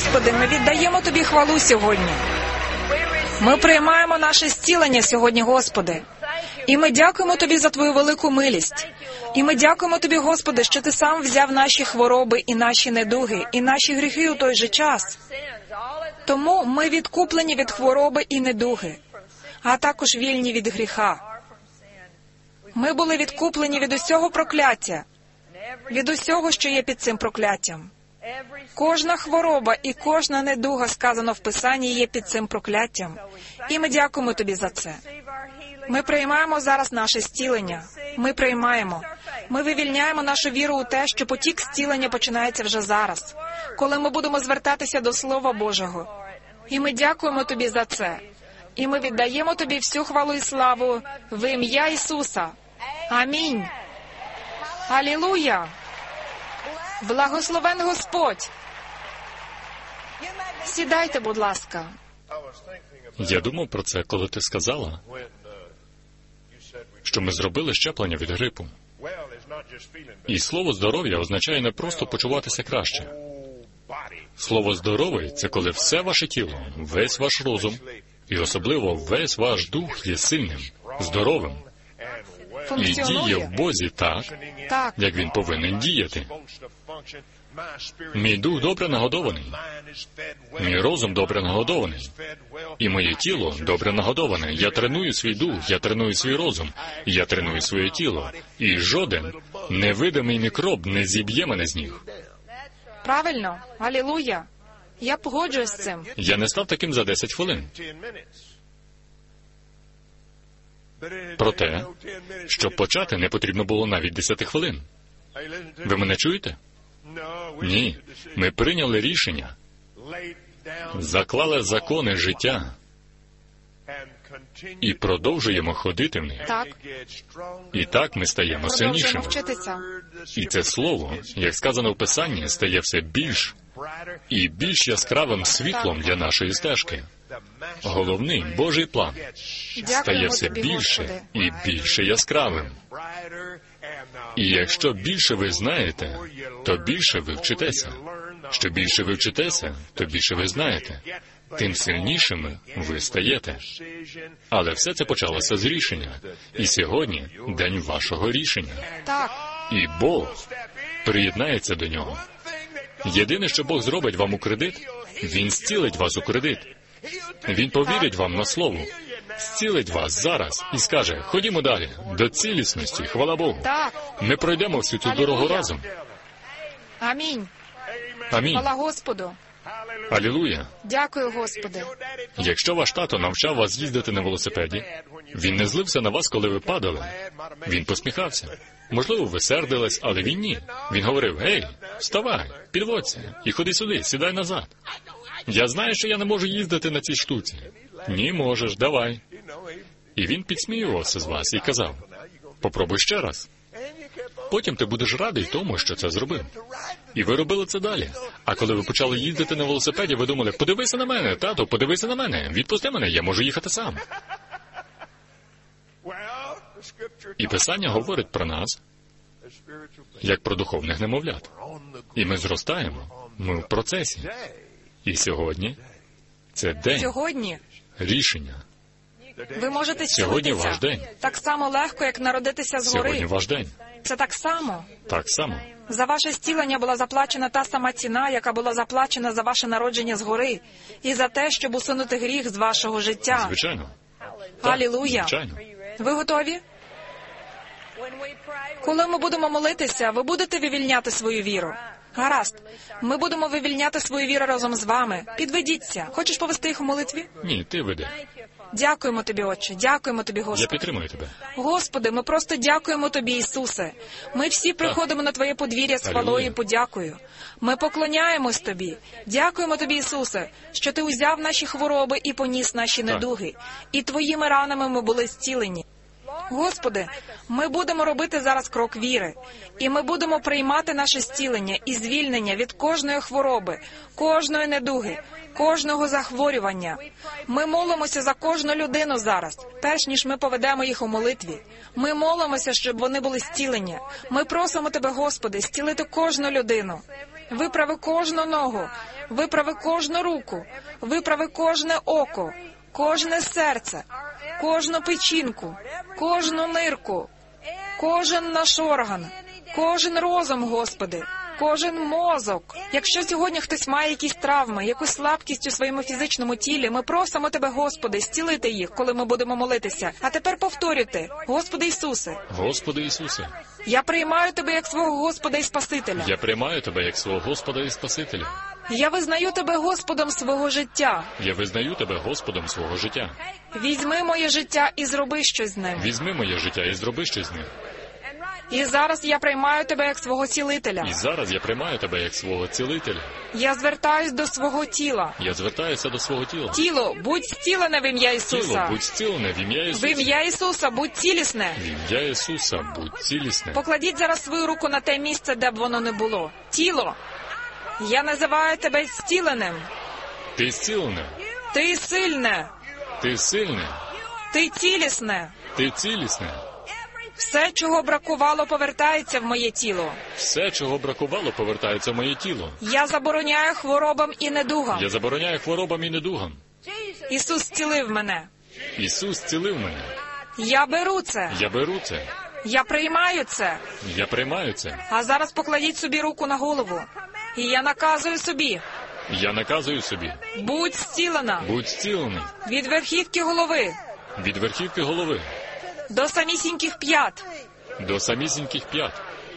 Господи, ми віддаємо Тобі хвалу сьогодні. Ми приймаємо наше зцілення сьогодні, Господи. І ми дякуємо Тобі за Твою велику милість. І ми дякуємо Тобі, Господи, що Ти сам взяв наші хвороби і наші недуги, і наші гріхи у той же час. Тому ми відкуплені від хвороби і недуги, а також вільні від гріха. Ми були відкуплені від усього прокляття, від усього, що є під цим прокляттям. Кожна хвороба і кожна недуга, сказано в Писанні, є під цим прокляттям. І ми дякуємо Тобі за це. Ми приймаємо зараз наше зцілення. Ми приймаємо. Ми вивільняємо нашу віру у те, що потік зцілення починається вже зараз, коли ми будемо звертатися до Слова Божого. І ми дякуємо Тобі за це. І ми віддаємо Тобі всю хвалу і славу в ім'я Ісуса. Амінь. Алілуя. Благословен Господь. Сідайте, будь ласка. Я думав про це, коли ти сказала, що ми зробили щеплення від грипу. І слово «здоров'я» означає не просто почуватися краще. Слово «здоровий» — це коли все ваше тіло, весь ваш розум і особливо весь ваш дух є сильним, здоровим. І діє в Бозі так, як він повинен діяти. Мій дух добре нагодований, мій розум добре нагодований, і моє тіло добре нагодоване. Я треную свій дух, я треную свій розум, я треную своє тіло, і жоден невидимий мікроб не зіб'є мене з ніг. Правильно. Алілуя. Я погоджуюсь з цим. Я не став таким за 10 хвилин. Проте, щоб почати, не потрібно було навіть 10 хвилин. Ви мене чуєте? Ні. Ми прийняли рішення, заклали закони життя і продовжуємо ходити в них. Так. І так ми стаємо Продовжуємо сильнішими. вчитися. І це слово, як сказано в Писанні, стає все більш і більш яскравим світлом для нашої стежки. Головний Божий план стає Дякуємо все Тобі, більше Господи. і більше яскравим. І якщо більше ви знаєте, то більше ви вчитеся. Що більше ви вчитеся, то більше ви знаєте. Тим сильнішими ви стаєте. Але все це почалося з рішення. І сьогодні день вашого рішення. Так. І Бог приєднається до нього. Єдине, що Бог зробить вам у кредит, Він зцілить вас у кредит. Він повірить вам на слово, зцілить вас зараз і скаже: ходімо далі, до цілісності, хвала Богу. Так. Ми пройдемо всю цю дорогу разом. Амінь. Амінь. Хвала Господу. Алілуя. Дякую, Господи. Якщо ваш тато навчав вас їздити на велосипеді, він не злився на вас, коли ви падали. Він посміхався. Можливо, ви сердились, але він ні. Він говорив: гей, вставай, підводься і ходи сюди, сідай назад. Я знаю, що я не можу їздити на цій штуці. Ні, можеш, давай. І він підсміювався з вас і казав: попробуй ще раз. Потім ти будеш радий тому, що це зробив. І ви робили це далі. А коли ви почали їздити на велосипеді, ви думали: подивися на мене, тато, подивися на мене, відпусти мене, я можу їхати сам. І Писання говорить про нас, як про духовних немовлят. І ми зростаємо, ми в процесі. І сьогодні це день Сьогодні рішення. ви можете Сьогодні ваш зцілитися день. так само легко, як народитися Сьогодні згори. ваш день. Це так само. Так само. За ваше зцілення була заплачена та сама ціна, яка була заплачена за ваше народження згори, і за те, щоб усунути гріх з вашого життя. Звичайно. Алілуя. Звичайно. Ви готові? Коли ми будемо молитися, ви будете вивільняти свою віру. Гаразд. Ми будемо вивільняти свою віру разом з вами. Підведіться. Хочеш повести їх у молитві? Ні, ти веди. Дякуємо Тобі, Отче. Дякуємо Тобі, Я Господи. підтримую тебе. Господи, ми просто дякуємо Тобі, Ісусе. Ми всі приходимо на Твоє подвір'я з хвалою Алілуя. і подякою. Ми поклоняємось Тобі. Дякуємо Тобі, Ісусе, що Ти узяв наші хвороби і поніс наші недуги. І Твоїми ранами ми були зцілені. Господи, ми будемо робити зараз крок віри, і ми будемо приймати наше зцілення і звільнення від кожної хвороби, кожної недуги, кожного захворювання. Ми молимося за кожну людину зараз, перш ніж ми поведемо їх у молитві. Ми молимося, щоб вони були зцілені. Ми просимо Тебе, Господи, зцілити кожну людину. Виправи кожну ногу, Виправи кожну руку, виправи кожне око, кожне серце, кожну печінку, кожну нирку, кожен наш орган, кожен розум, Господи, кожен мозок. Якщо сьогодні хтось має якісь травми, якусь слабкість у своєму фізичному тілі, ми просимо Тебе, Господи, зцілити їх, коли ми будемо молитися. А тепер повторюйте: Господи Ісусе, Господи Ісусе, я приймаю Тебе як свого Господа і Спасителя. я приймаю Тебе як свого Господа і Спасителя. Я визнаю Тебе Господом свого життя. Я визнаю Тебе Господом свого життя. Візьми моє життя і зроби щось з ним. Візьми моє життя і зроби щось з ним. І зараз я приймаю Тебе як свого цілителя. І зараз я приймаю Тебе як свого цілителя. Я звертаюсь до свого тіла. Я звертаюся до свого тіла. Тіло, будь зцілене в ім'я Ісуса. Тіло, будь зцілене в ім'я В Ісуса. ім'я Ісуса, будь цілісне. В ім'я Ісуса, будь цілісне. Покладіть зараз свою руку на те місце, де б воно не було. Тіло, я називаю тебе зціленим. Ти зцілене. Ти сильне. Ти сильне. Ти цілісне. Ти цілісне. Все, чого бракувало, повертається в моє тіло. Все, чого бракувало, повертається в моє тіло. Я забороняю хворобам і недугам. Я забороняю хворобам і недугам. Ісус зцілив мене. Ісус зцілив мене. Я беру це. Я беру це. Я приймаю це. Я приймаю це. А зараз покладіть собі руку на голову. І я наказую собі: Я наказую собі. будь зцілена Будь зцілений. від верхівки голови Від верхівки голови до самісіньких п'ят. до самісіньких п'ят.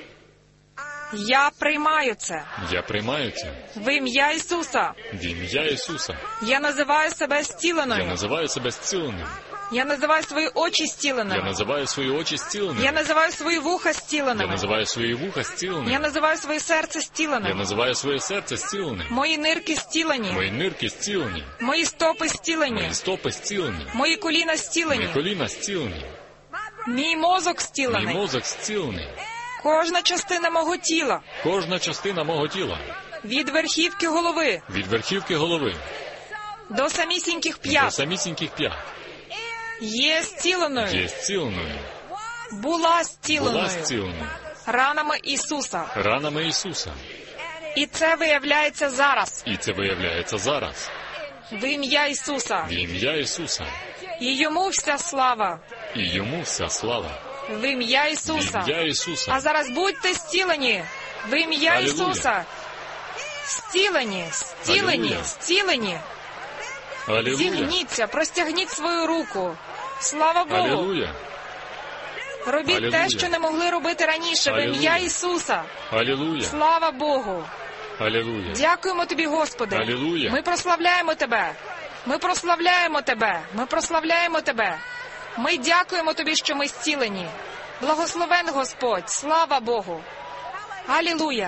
Я приймаю це. Я приймаю це. В ім'я Ісуса. В ім'я Ісуса. Я називаю себе Я зціленою. називаю себе зціленим. Я називаю свої очі Я зціленими. називаю свої очі Я зціленими. називаю свої вуха Я зціленими. називаю свої вуха Я зціленими. називаю своє серце Я зціленим. називаю своє серце зціленим. Мої нирки зцілені. Мої нирки зцілені. Мої стопи зцілені. Мої стопи зцілені. Мої коліна Мої зцілені. коліна зцілені. Мій мозок Мій зцілений. мозок зцілений. Кожна частина мого тіла. Кожна частина мого тіла. Від верхівки голови Від верхівки голови до самісіньких до п'ят. самісіньких п'ят. Є зціленою. Є зціленою. Була зціленою. Була зціленою. Ранами Ісуса. Ранами Ісуса. І це виявляється зараз. І це виявляється зараз. В ім'я Ісуса. В ім'я Ісуса. І йому вся слава. І йому вся слава. В ім'я В Ісуса. ім'я А Ісуса. зараз будьте зцілені. В ім'я Алілуя. Ісуса. Зцілені, зцілені, Алілуя. зцілені. Алілуя. Зігніться, простягніть свою руку. Слава Богу. Алілуя. Робіть Алілуя. те, що не могли робити раніше. В ім'я Алілуя. Ісуса. Алілуя. Слава Богу. Алілуя. Дякуємо Тобі, Господи. Алілуя. Ми прославляємо Тебе. Ми прославляємо Тебе. Ми прославляємо Тебе. Ми дякуємо Тобі, що ми зцілені. Благословен Господь. Слава Богу. Алілуя.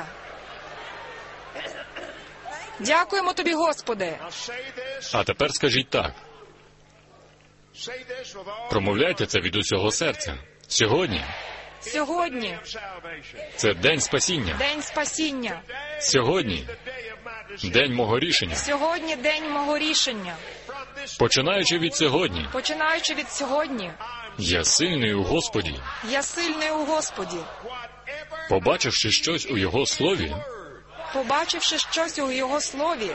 Дякуємо Тобі, Господи. А тепер скажіть так. Промовляйте це від усього серця. Сьогодні Сьогодні це день спасіння. день спасіння. Сьогодні день мого рішення. Сьогодні день мого рішення. Починаючи від сьогодні, Починаючи від сьогодні, я сильний у Господі. я сильний у Господі. Побачивши щось у Його слові, Побачивши щось у Його слові,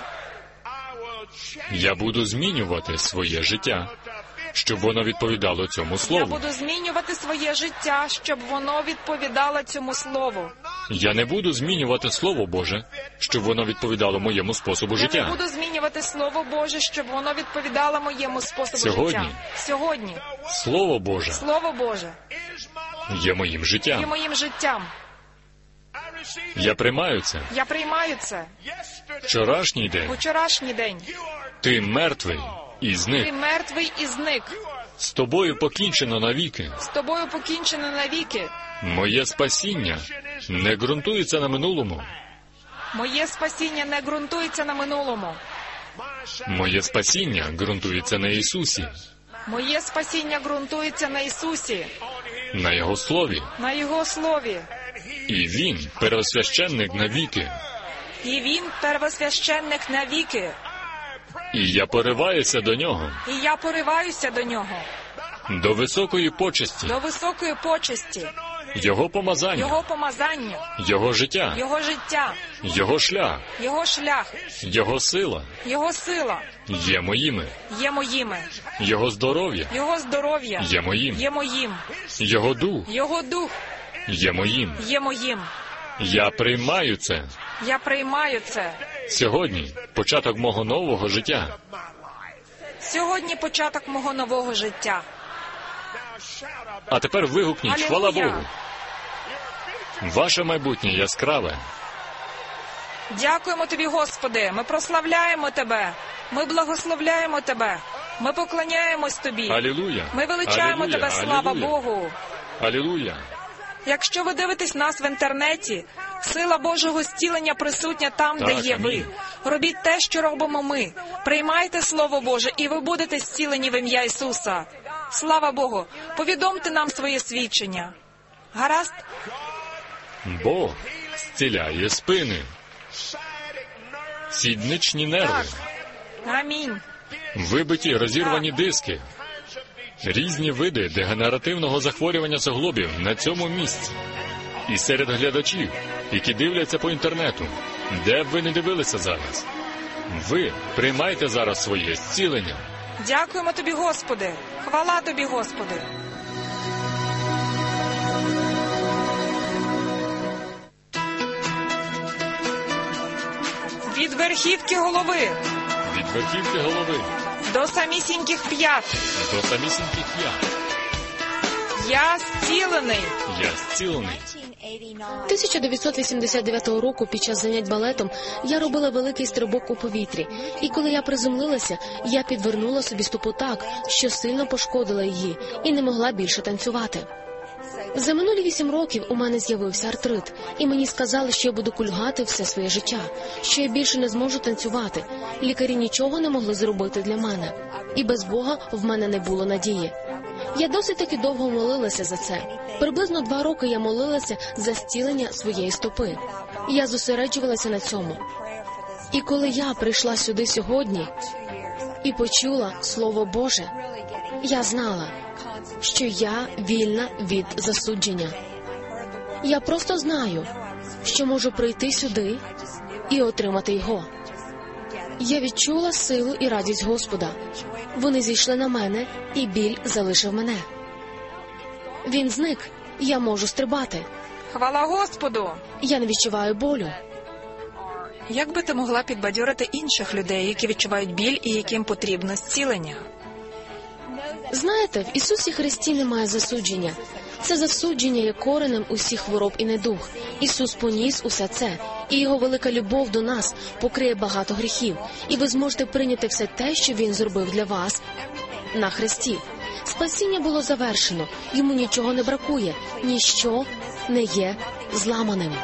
я буду змінювати своє життя, щоб воно відповідало цьому я слову. буду змінювати своє життя, щоб воно відповідало цьому слову. Я не буду змінювати Слово Боже, щоб воно відповідало моєму способу Я не життя. буду змінювати Слово Боже, щоб воно відповідало моєму способу Сьогодні. життя. Сьогодні. Слово Боже Слово Боже є моїм є життям. моїм життям. Я приймаю це. Я приймаю це. Вчорашній день Вчорашній день. ти мертвий і Ти зник. мертвий і зник. З тобою покінчено навіки. З тобою покінчено навіки. Моє спасіння не ґрунтується на минулому. Моє спасіння не ґрунтується на минулому. Моє спасіння ґрунтується на Ісусі, Моє спасіння ґрунтується на Ісусі, на Його Слові. на Його Слові. І Він первосвященник навіки. І Він первосвященник навіки. І я пориваюся до Нього, І я пориваюся до Нього, до високої почесті, до високої почесті, Його помазання, Його помазання, Його життя, Його життя, Його шлях, Його шлях, Його сила Його сила є моїми. є моїми, Його здоров'я Його здоров'я є моїм. є моїм, Його дух Його дух є моїм. є моїм. Я приймаю це. Я приймаю це. Сьогодні початок мого нового життя. Сьогодні початок мого нового життя. А тепер вигукніть, хвала Алілуя! Богу. Ваше майбутнє яскраве. Дякуємо Тобі, Господи. Ми прославляємо Тебе. Ми благословляємо Тебе. Ми поклоняємось Тобі. Алілуя! Ми величаємо Алілуя! Тебе, слава Алілуя! Богу. Алілуя! Якщо ви дивитесь нас в інтернеті, сила Божого зцілення присутня там, де Так, є ви. амінь. Робіть те, що робимо ми. Приймайте Слово Боже, і ви будете зцілені в ім'я Ісуса. Слава Богу. Повідомте нам своє свідчення. Гаразд? Бог зціляє спини, сідничні нерви, Амінь. вибиті розірвані диски, різні види дегенеративного захворювання суглобів на цьому місці. І серед глядачів, які дивляться по інтернету, де б ви не дивилися зараз, ви приймайте зараз своє зцілення. Дякуємо Тобі, Господи. Хвала Тобі, Господи. Від верхівки голови Від верхівки голови до самісіньких п'ят. до самісіньких п'ят. Я зцілений. Я зцілений. 1989 року під час занять балетом я робила великий стрибок у повітрі, і коли я приземлилася, я підвернула собі стопу так, що сильно пошкодила її і не могла більше танцювати. За минулі 8 років у мене з'явився артрит, і мені сказали, що я буду кульгати все своє життя, що я більше не зможу танцювати. Лікарі нічого не могли зробити для мене, і без Бога в мене не було надії. Я досить таки довго молилася за це. Приблизно 2 роки я молилася за зцілення своєї стопи. Я зосереджувалася на цьому. І коли я прийшла сюди сьогодні і почула Слово Боже, я знала, що я вільна від засудження. Я просто знаю, що можу прийти сюди і отримати його. Я відчула силу і радість Господа. Вони зійшли на мене, і біль залишив мене. Він зник, я можу стрибати. Хвала Господу. Я не відчуваю болю. Як би ти могла підбадьорити інших людей, які відчувають біль і яким потрібно зцілення? Знаєте, в Ісусі Христі немає засудження. Це засудження є коренем усіх хвороб і недуг. Ісус поніс усе це, і Його велика любов до нас покриє багато гріхів. І ви зможете прийняти все те, що Він зробив для вас на Христі. Спасіння було завершено, йому нічого не бракує, ніщо не є зламаним.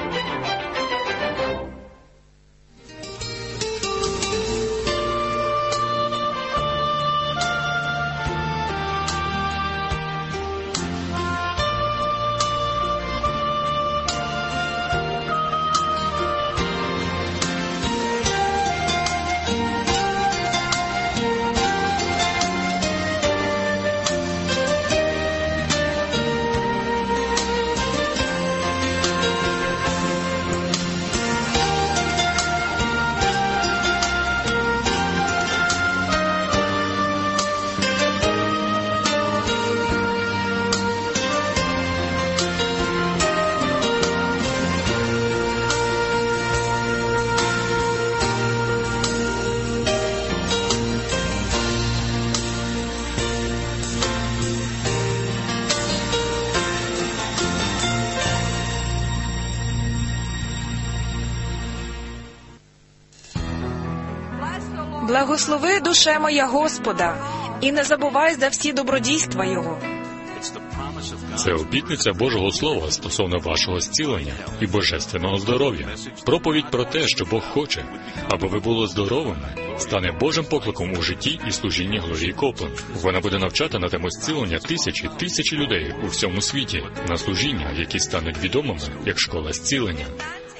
Благослови, душе моя, Господа, і не забувай за всі добродійства Його. Це обітниця Божого Слова стосовно вашого зцілення і божественного здоров'я. Проповідь про те, що Бог хоче, аби ви були здоровими, стане Божим покликом у житті і служінні Глорії Копланд. Вона буде навчати на тему зцілення тисячі людей у всьому світі на служіння, які стануть відомими як школа зцілення.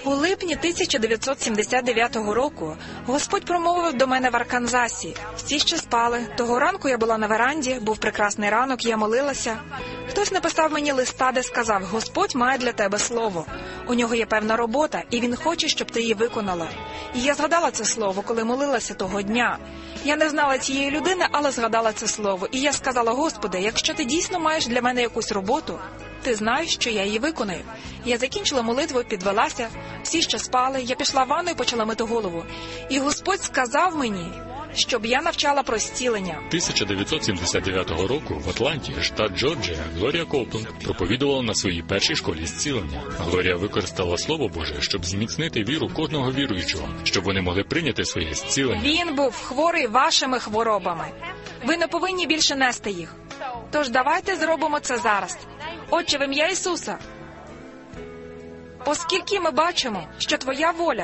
У липні 1979 року Господь промовив до мене в Арканзасі. Всі ще спали. Того ранку я була на веранді, був прекрасний ранок, я молилася. Хтось написав мені листа, де сказав: «Господь має для тебе слово. У нього є певна робота, і він хоче, щоб ти її виконала». І я згадала це слово, коли молилася того дня. Я не знала цієї людини, але згадала це слово. І я сказала: «Господи, якщо ти дійсно маєш для мене якусь роботу, ти знаєш, що я її виконую». Я закінчила молитву, підвелася, всі ще спали, я пішла в ванну і почала мити голову. І Господь сказав мені, щоб я навчала про зцілення. 1979 року в Атланті, штат Джорджія, Глорія Коупленд проповідувала на своїй першій школі зцілення. Глорія використала Слово Боже, щоб зміцнити віру кожного віруючого, щоб вони могли прийняти своє зцілення. Він був хворий вашими хворобами. Ви не повинні більше нести їх. Тож давайте зробимо це зараз. Отче, в ім'я Ісуса, оскільки ми бачимо, що Твоя воля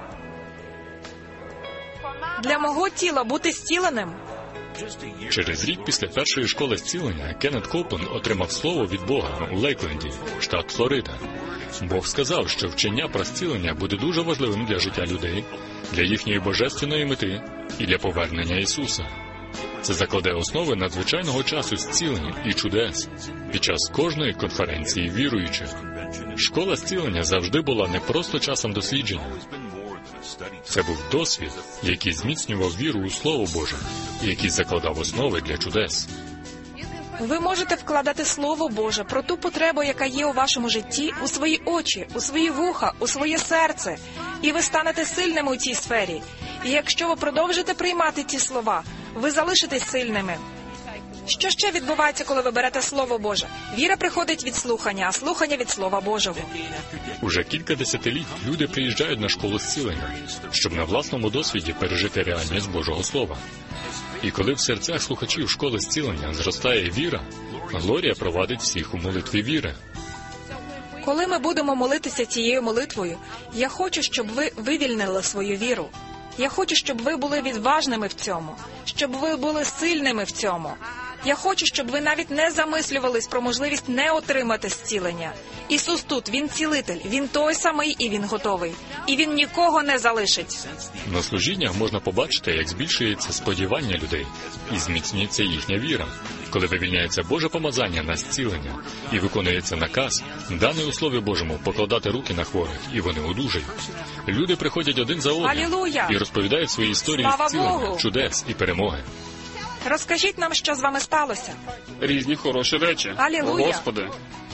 для мого тіла бути зціленим. Через рік після першої школи зцілення Кеннет Коупленд отримав слово від Бога у Лейкленді, штат Флорида. Бог сказав, що вчення про зцілення буде дуже важливим для життя людей, для їхньої божественної мети і для повернення Ісуса. Це закладе основи надзвичайного часу зцілення і чудес під час кожної конференції віруючих. Школа зцілення завжди була не просто часом дослідження. Це був досвід, який зміцнював віру у Слово Боже і який закладав основи для чудес. Ви можете вкладати Слово Боже про ту потребу, яка є у вашому житті, у свої очі, у свої вуха, у своє серце, і ви станете сильними у цій сфері. І якщо ви продовжите приймати ці слова, ви залишитесь сильними. Що ще відбувається, коли ви берете Слово Боже? Віра приходить від слухання, а слухання від Слова Божого. Уже кілька десятиліть люди приїжджають на школу зцілення, щоб на власному досвіді пережити реальність Божого Слова. І коли в серцях слухачів школи зцілення зростає віра, Глорія провадить всіх у молитві віри. Коли ми будемо молитися цією молитвою, я хочу, щоб ви вивільнили свою віру. Я хочу, щоб ви були відважними в цьому, щоб ви були сильними в цьому. Я хочу, щоб ви навіть не замислювались про можливість не отримати зцілення. Ісус тут, Він цілитель, Він той самий і Він готовий. І Він нікого не залишить. На служіннях можна побачити, як збільшується сподівання людей і зміцнюється їхня віра. Коли вивільняється Боже помазання на зцілення і виконується наказ, даний у Слові Божому, покладати руки на хворих, і вони одужають. Люди приходять один за одним Алілуя! і розповідають свої історії Слава зцілення, Богу! чудес і перемоги. Розкажіть нам, що з вами сталося. Різні хороші речі. Алілуя! Господи.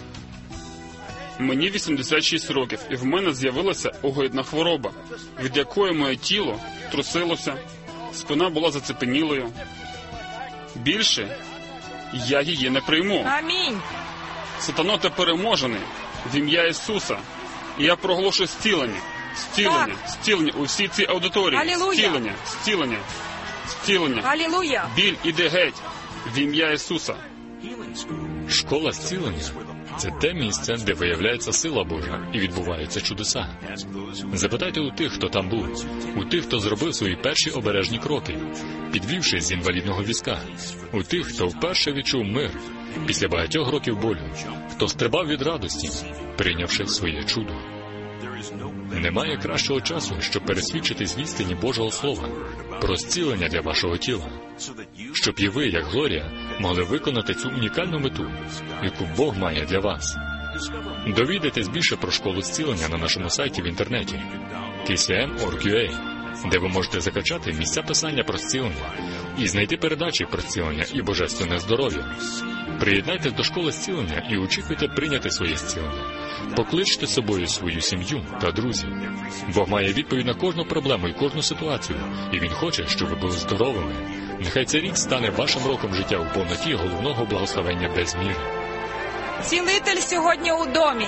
Мені 86 років, і в мене з'явилася огидна хвороба, від якої моє тіло трусилося, спина була зацепенілою. Більше я її не прийму. Амінь. Сатано, ти переможений в ім'я Ісуса. І я проголошую зцілення, зцілення, зцілення у всій цій аудиторії. Алілуя! Зцілення, зцілення, зцілення. Алілуя! Біль іде геть в ім'я Ісуса. Школа зцілення – це те місце, де виявляється сила Божа і відбуваються чудеса. Запитайте у тих, хто там був, у тих, хто зробив свої перші обережні кроки, підвівшись з інвалідного візка, у тих, хто вперше відчув мир після багатьох років болю, хто стрибав від радості, прийнявши своє чудо. Немає кращого часу, щоб пересвідчитись в істині Божого Слова про зцілення для вашого тіла, щоб і ви, як Глорія, могли виконати цю унікальну мету, яку Бог має для вас. Довідайтесь більше про школу зцілення на нашому сайті в інтернеті kcm.org.ua, де ви можете закачати місця писання про зцілення і знайти передачі про зцілення і божественне здоров'я. Приєднайтесь до школи зцілення і очікуйте прийняти своє зцілення. Покличте з собою свою сім'ю та друзів. Бог має відповідь на кожну проблему і кожну ситуацію, і Він хоче, щоб ви були здоровими. Нехай цей рік стане вашим роком життя у повноті головного благословення без міри. Цілитель сьогодні у домі.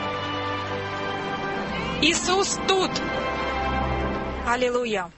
Ісус тут. Алілуя.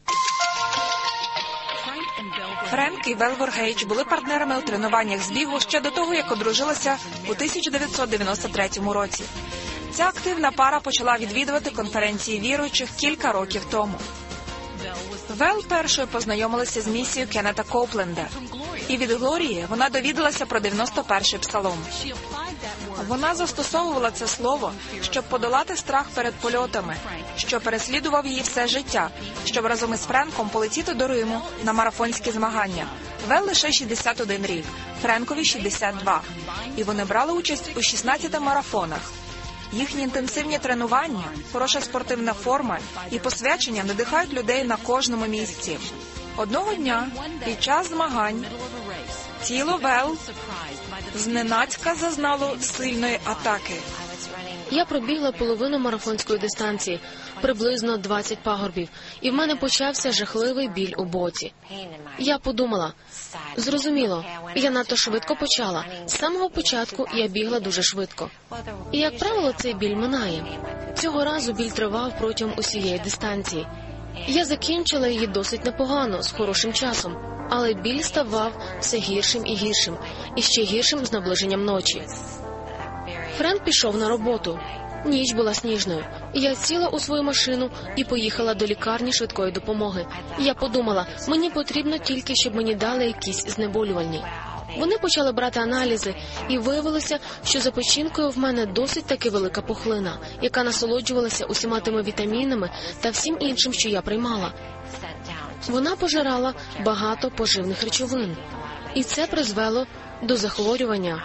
Френк і Велвор Гейдж були партнерами у тренуваннях з бігу ще до того, як одружилися у 1993 році. Ця активна пара почала відвідувати конференції віруючих кілька років тому. Вел першою познайомилася з місією Кеннета Коупленда. І від Глорії вона довідалася про 91-й псалом. Вона застосовувала це слово, щоб подолати страх перед польотами, що переслідував її все життя, щоб разом із Френком полетіти до Риму на марафонські змагання. Вел лише 61 рік, Френкові 62. І вони брали участь у 16 марафонах. Їхні інтенсивні тренування, хороша спортивна форма і посвячення надихають людей на кожному місці. Одного дня, під час змагань, тіло Вел зненацька зазнало сильної атаки. Я пробігла половину марафонської дистанції, приблизно 20 пагорбів, і в мене почався жахливий біль у боці. Я подумала, зрозуміло, я надто швидко почала. З самого початку я бігла дуже швидко. І, як правило, цей біль минає. Цього разу біль тривав протягом усієї дистанції. Я закінчила її досить непогано, з хорошим часом, але біль ставав все гіршим і гіршим, і ще гіршим з наближенням ночі. Френк пішов на роботу. Ніч була сніжною. Я сіла у свою машину і поїхала до лікарні швидкої допомоги. Я подумала, мені потрібно тільки, щоб мені дали якісь знеболювальні. Вони почали брати аналізи, і виявилося, що за печінкою в мене досить таки велика пухлина, яка насолоджувалася усіма тими вітамінами та всім іншим, що я приймала. Вона пожирала багато поживних речовин, і це призвело до захворювання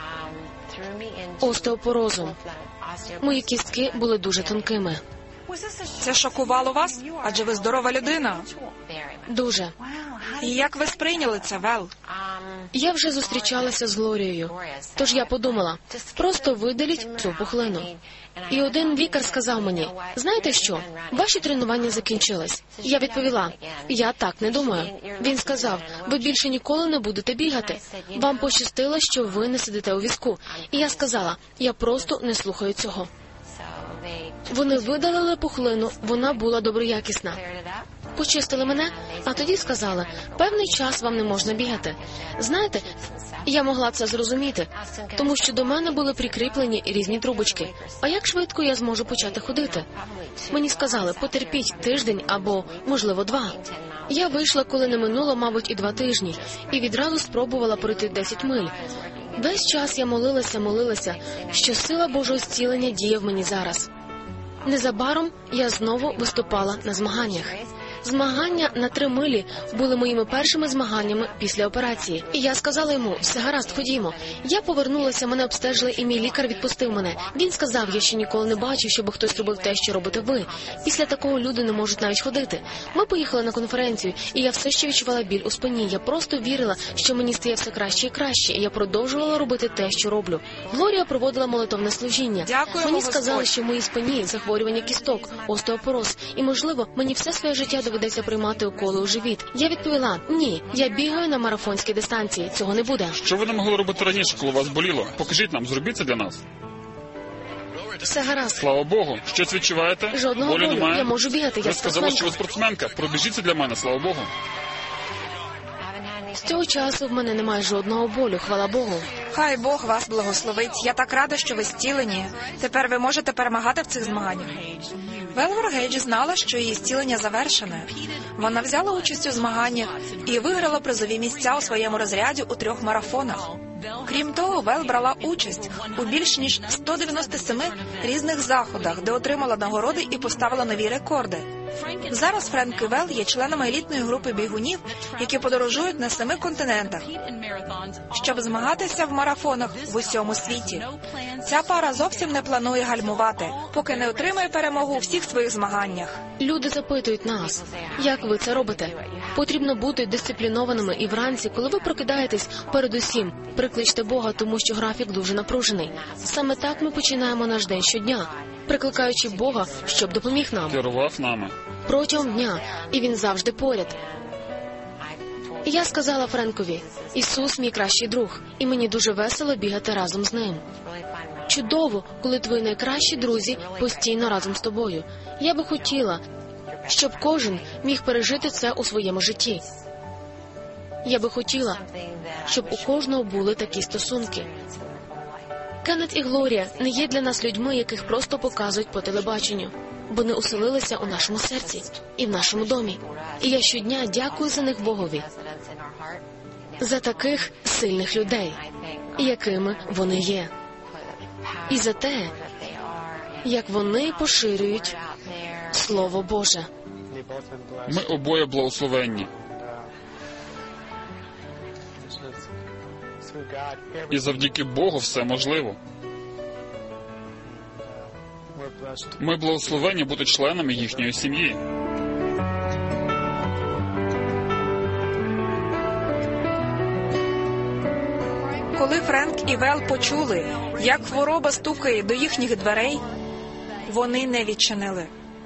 остеопорозом. Мої кістки були дуже тонкими. Це шокувало вас? Адже ви здорова людина. Дуже. І як ви сприйняли це, Вел? Я вже зустрічалася з Глорією, тож я подумала, просто видаліть цю пухлину. І один лікар сказав мені, знаєте що, ваші тренування закінчились. Я відповіла, я так не думаю. Він сказав, ви більше ніколи не будете бігати. Вам пощастило, що ви не сидите у візку. І я сказала, я просто не слухаю цього. Вони видалили пухлину, вона була доброякісна. Почистили мене, а тоді сказали, певний час вам не можна бігати. Знаєте, я могла це зрозуміти, тому що до мене були прикріплені різні трубочки. А як швидко я зможу почати ходити? Мені сказали, потерпіть тиждень або, можливо, 2. Я вийшла, коли не минуло, мабуть, і 2 тижні, і відразу спробувала пройти 10 миль. Весь час я молилася, що сила Божого зцілення діє в мені зараз. Незабаром я знову виступала на змаганнях. Змагання на 3 милі були моїми першими змаганнями після операції. І я сказала йому, все гаразд, ходімо. Я повернулася, мене обстежили, і мій лікар відпустив мене. Він сказав, я ще ніколи не бачив, щоб хтось робив те, що робите ви. Після такого люди не можуть навіть ходити. Ми поїхали на конференцію, і я все ще відчувала біль у спині. Я просто вірила, що мені стає все краще і краще, і я продовжувала робити те, що роблю. Глорія проводила молитовне служіння. Дякуємо, мені сказали, Господь. що в моїй спині захворювання кісток, остеопороз, і, можливо, мені все своє життя доведеться приймати уколи у живіт. Я відповіла, ні, я бігаю на марафонській дистанції, цього не буде. Що ви не могли робити раніше, коли вас боліло? Покажіть нам, зробіть це для нас. Все гаразд. Слава Богу. Щось відчуваєте? Жодного Болю болю. немає? Я можу бігати, Ви я сказали, що ви спортсменка. спортсменка. Пробіжіть це для мене, слава Богу. З цього часу в мене немає жодного болю, хвала Богу. Хай Бог вас благословить. Я так рада, що ви зцілені. Тепер ви можете перемагати в цих змаганнях. Велвор Гейдж знала, що її зцілення завершене. Вона взяла участь у змаганнях і виграла призові місця у своєму розряді у 3 марафонах. Крім того, Вел брала участь у більш ніж 197 різних заходах, де отримала нагороди і поставила нові рекорди. Зараз Френк і Вел є членами елітної групи бігунів, які подорожують на 7 континентах, щоб змагатися в марафонах в усьому світі. Ця пара зовсім не планує гальмувати, поки не отримає перемогу у всіх своїх змаганнях. Люди запитують нас, як ви це робите? Потрібно бути дисциплінованими і вранці, коли ви прокидаєтесь, передусім прикличте Бога, тому що графік дуже напружений. Саме так ми починаємо наш день щодня, прикликаючи Бога, щоб допоміг нам. Керував нами. Протягом дня, і він завжди поряд. І я сказала Френкові, Ісус мій кращий друг, і мені дуже весело бігати разом з ним. Чудово, коли твої найкращі друзі постійно разом з тобою. Я би хотіла, щоб кожен міг пережити це у своєму житті. Я би хотіла, щоб у кожного були такі стосунки. Кеннет і Глорія не є для нас людьми, яких просто показують по телебаченню. Вони оселилися у нашому серці і в нашому домі. І я щодня дякую за них Богові. За таких сильних людей, якими вони є. і за те, як вони поширюють Слово Боже. Ми обоє благословенні. І завдяки Богу все можливо. Ми благословенні бути членами їхньої сім'ї. Коли Френк і Вэл почули, як хвороба стукає до їхніх дверей, вони не відчинили.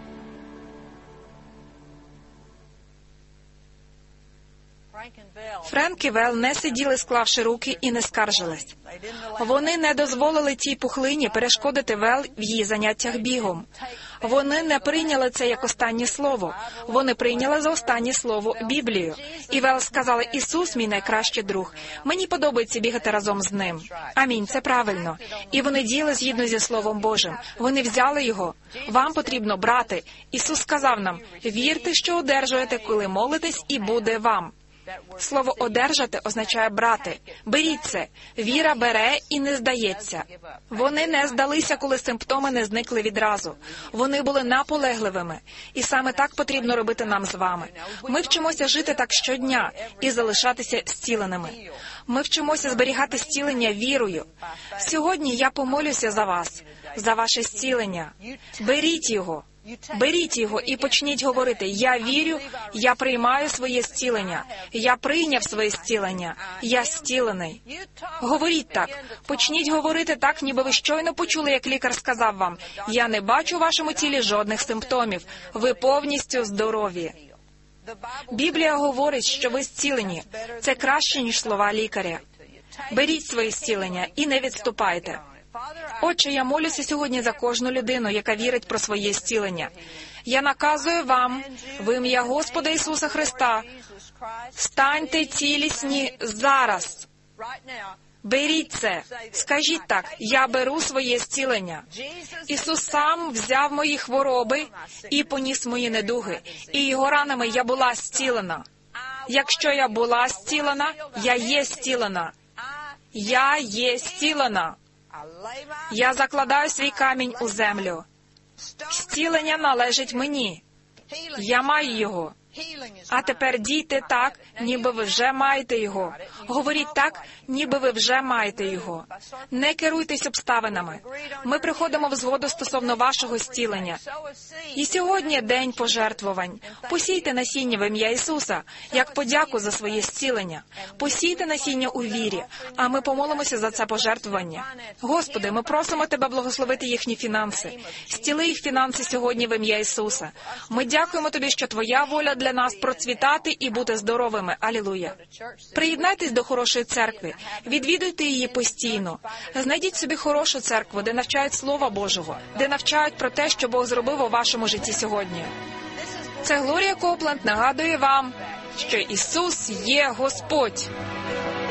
Френк і Вэл не сиділи, склавши руки, і не скаржились. Вони не дозволили тій пухлині перешкодити Вэл в її заняттях бігом. Вони не прийняли це як останнє слово. Вони прийняли за останнє слово Біблію. І Вэл сказали: «Ісус – мій найкращий друг. Мені подобається бігати разом з ним». Амінь, це правильно. І вони діяли згідно зі Словом Божим. Вони взяли його. Вам потрібно брати. Ісус сказав нам: «Вірте, що одержуєте, коли молитесь, і буде вам». Слово «одержати» означає брати. Беріть це. Віра бере і не здається. Вони не здалися, коли симптоми не зникли відразу. Вони були наполегливими. І саме так потрібно робити нам з вами. Ми вчимося жити так щодня і залишатися зціленими. Ми вчимося зберігати зцілення вірою. Сьогодні я помолюся за вас, за ваше зцілення. Беріть його. Беріть його і почніть говорити: «Я вірю, я приймаю своє зцілення, я прийняв своє зцілення, я зцілений». Говоріть так. Почніть говорити так, ніби ви щойно почули, як лікар сказав вам: «Я не бачу у вашому тілі жодних симптомів, ви повністю здорові». Біблія говорить, що ви зцілені. Це краще, ніж слова лікаря. Беріть своє зцілення і не відступайте. Отче, я молюся сьогодні за кожну людину, яка вірить про своє зцілення. Я наказую вам в ім'я Господа Ісуса Христа: станьте цілісні зараз. Беріть це. Скажіть так: «Я беру своє зцілення». Ісус сам взяв мої хвороби і поніс мої недуги, і його ранами я була зцілена. Якщо я була зцілена, я є зцілена. Я є зцілена. Я закладаю свій камінь у землю. Зцілення належить мені. Я маю його. А тепер дійте так, ніби ви вже маєте його. Говоріть так, ніби ви вже маєте його. Не керуйтесь обставинами. Ми приходимо в згоду стосовно вашого зцілення. І сьогодні день пожертвувань. Посійте насіння в ім'я Ісуса, як подяку за своє зцілення. Посійте насіння у вірі, а ми помолимося за це пожертвування. Господи, ми просимо Тебе благословити їхні фінанси. Зціли їх фінанси сьогодні в ім'я Ісуса. Ми дякуємо Тобі, що Твоя воля для нас процвітати і бути здоровими. Алілуя. Приєднайтесь до хорошої церкви. Відвідуйте її постійно. Знайдіть собі хорошу церкву, де навчають Слова Божого, де навчають про те, що Бог зробив у вашому житті сьогодні. Це Глорія Копленд нагадує вам, що Ісус є Господь.